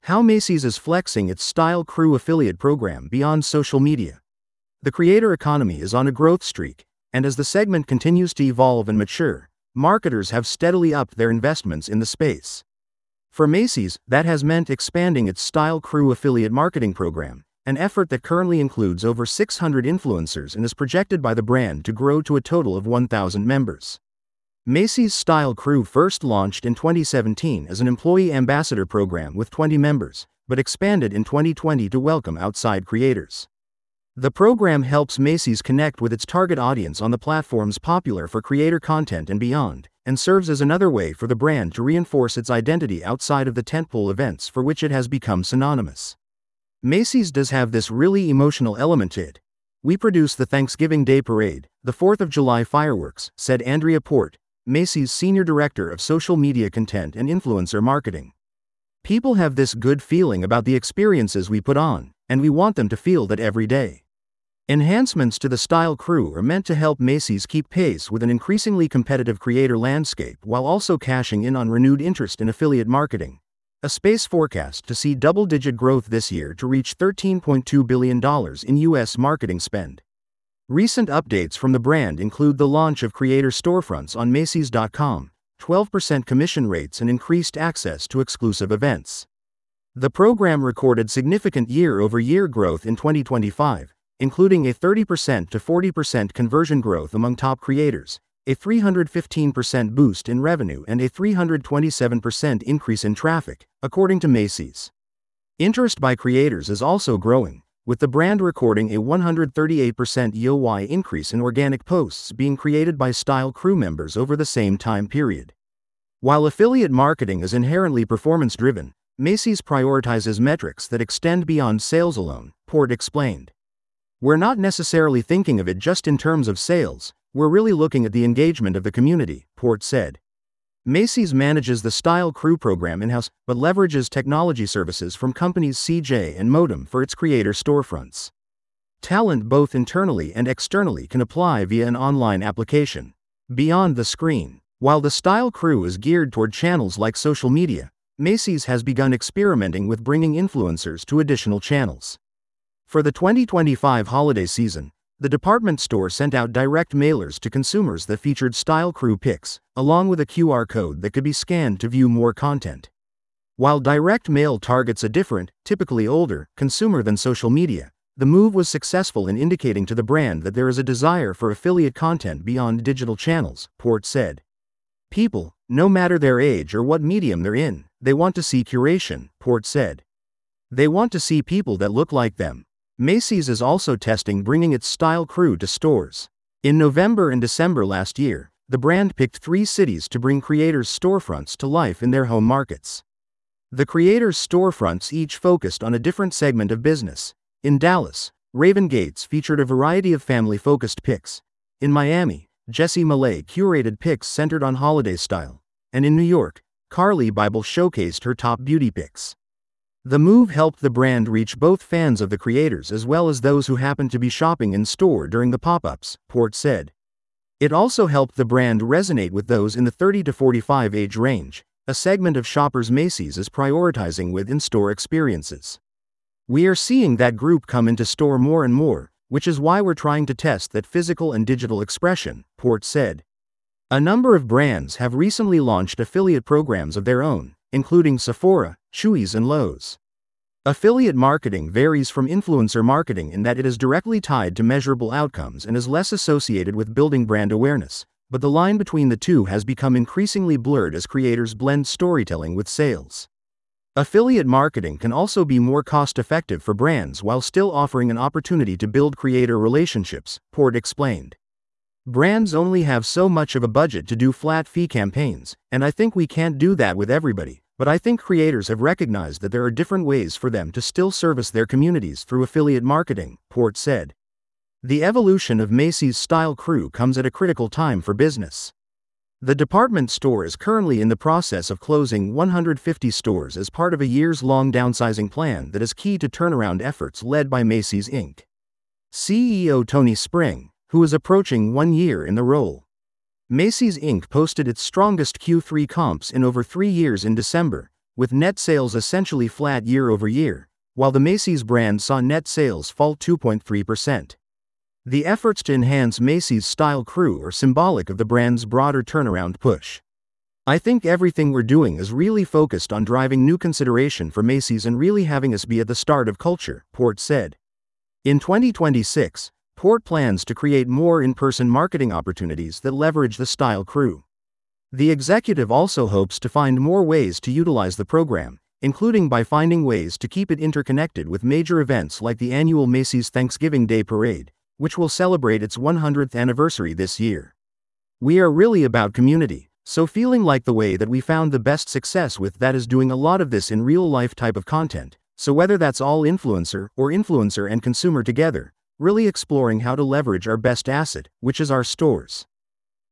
How Macy's is flexing its Style Crew affiliate program beyond social media. The creator economy is on a growth streak, and as the segment continues to evolve and mature, marketers have steadily upped their investments in the space. For Macy's, that has meant expanding its Style Crew affiliate marketing program, an effort that currently includes over 600 influencers and is projected by the brand to grow to a total of 1,000 members. Macy's Style Crew first launched in 2017 as an employee ambassador program with 20 members, but expanded in 2020 to welcome outside creators. The program helps Macy's connect with its target audience on the platforms popular for creator content and beyond, and serves as another way for the brand to reinforce its identity outside of the tentpole events for which it has become synonymous. Macy's does have this really emotional element to it. We produce the Thanksgiving Day Parade, the 4th of July fireworks, said Andrea Port, Macy's Senior Director of Social Media Content and Influencer Marketing. People have this good feeling about the experiences we put on, and we want them to feel that every day. Enhancements to the Style Crew are meant to help Macy's keep pace with an increasingly competitive creator landscape while also cashing in on renewed interest in affiliate marketing, a space forecast to see double-digit growth this year to reach $13.2 billion in U.S. marketing spend. Recent updates from the brand include the launch of creator storefronts on Macys.com, 12% commission rates and increased access to exclusive events. The program recorded significant year-over-year growth in 2025, including a 30% to 40% conversion growth among top creators, a 315% boost in revenue and a 327% increase in traffic, according to Macy's. Interest by creators is also growing, with the brand recording a 138% year-over-year increase in organic posts being created by Style Crew members over the same time period. While affiliate marketing is inherently performance-driven, Macy's prioritizes metrics that extend beyond sales alone, Port explained. We're not necessarily thinking of it just in terms of sales, we're really looking at the engagement of the community, Port said. Macy's manages the Style Crew program in-house, but leverages technology services from companies CJ and Modem for its creator storefronts. Talent both internally and externally can apply via an online application. Beyond the screen, while the Style Crew is geared toward channels like social media, Macy's has begun experimenting with bringing influencers to additional channels. For the 2025 holiday season, the department store sent out direct mailers to consumers that featured Style Crew pics, along with a QR code that could be scanned to view more content. While direct mail targets a different, typically older, consumer than social media, the move was successful in indicating to the brand that there is a desire for affiliate content beyond digital channels, Port said. People, no matter their age or what medium they're in, they want to see curation, Port said. They want to see people that look like them. Macy's is also testing bringing its Style Crew to stores. In November and December last year, the brand picked 3 cities to bring creators' storefronts to life in their home markets. The creators' storefronts each focused on a different segment of business. In Dallas, Raven Gates featured a variety of family-focused picks. In Miami, Jessie Malay curated picks centered on holiday style. And in New York, Carly Bible showcased her top beauty picks. The move helped the brand reach both fans of the creators as well as those who happened to be shopping in store during the pop-ups, Port said. It also helped the brand resonate with those in the 30 to 45 age range, a segment of shoppers Macy's is prioritizing with in-store experiences. We are seeing that group come into store more and more, which is why we're trying to test that physical and digital expression, Port said. A number of brands have recently launched affiliate programs of their own, including Sephora, Chewy's and Lowe's. Affiliate marketing varies from influencer marketing in that it is directly tied to measurable outcomes and is less associated with building brand awareness, but the line between the two has become increasingly blurred as creators blend storytelling with sales. Affiliate marketing can also be more cost-effective for brands while still offering an opportunity to build creator relationships, Port explained. Brands only have so much of a budget to do flat-fee campaigns, and I think we can't do that with everybody, but I think creators have recognized that there are different ways for them to still service their communities through affiliate marketing, Port said. The evolution of Macy's Style Crew comes at a critical time for business. The department store is currently in the process of closing 150 stores as part of a years-long downsizing plan that is key to turnaround efforts led by Macy's Inc. CEO Tony Spring, who is approaching 1 year in the role. Macy's Inc. posted its strongest Q3 comps in over 3 years in December, with net sales essentially flat year over year, while the Macy's brand saw net sales fall 2.3%. The efforts to enhance Macy's Style Crew are symbolic of the brand's broader turnaround push. I think everything we're doing is really focused on driving new consideration for Macy's and really having us be at the start of culture, Port said. In 2026, Port plans to create more in-person marketing opportunities that leverage the Style Crew. The executive also hopes to find more ways to utilize the program, including by finding ways to keep it interconnected with major events like the annual Macy's Thanksgiving Day Parade, which will celebrate its 100th anniversary this year. We are really about community, so feeling like the way that we found the best success with that is doing a lot of this in real-life type of content, so whether that's all influencer or influencer and consumer together, really exploring how to leverage our best asset, which is our stores.